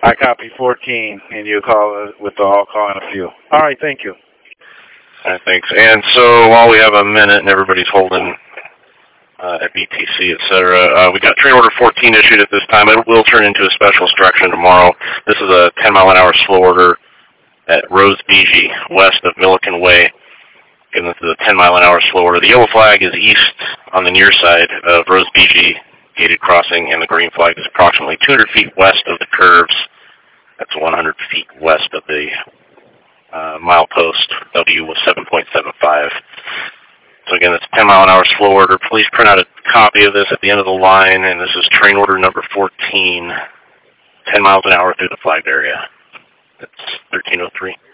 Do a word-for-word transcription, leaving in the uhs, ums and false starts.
I copy fourteen, and you call with the all call in a few. All right, thank you. All right, thanks. And so while we have a minute and everybody's holding uh, at B T C, et cetera, uh, we got train order fourteen issued at this time. It will turn into a special instruction tomorrow. This is a ten mile an hour slow order at Rose Beige, west of Milliken Way. Again, this is a ten mile an hour slow order. The yellow flag is east on the near side of Rose Beige gated crossing, and the green flag is approximately two hundred feet west of the curves. That's one hundred feet west of the uh, milepost. W was seven point seven five. So again, it's a ten mile an hour slow order. Please print out a copy of this at the end of the line, and this is train order number fourteen, ten miles an hour through the flagged area. That's thirteen oh three.